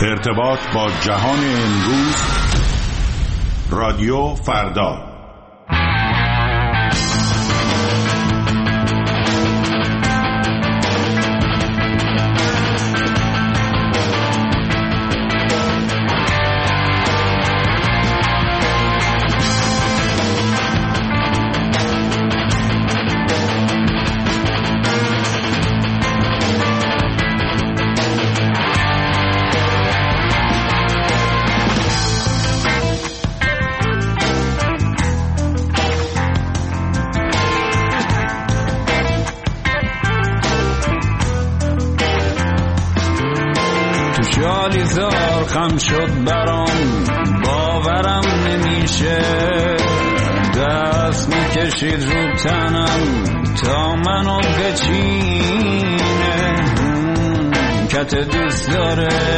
ارتباط با جهان امروز، رادیو فردا. شالیزار خم شد برام، باورم نمیشه. دست میکشید رو تنم تا منو بچینه. کت دوست داره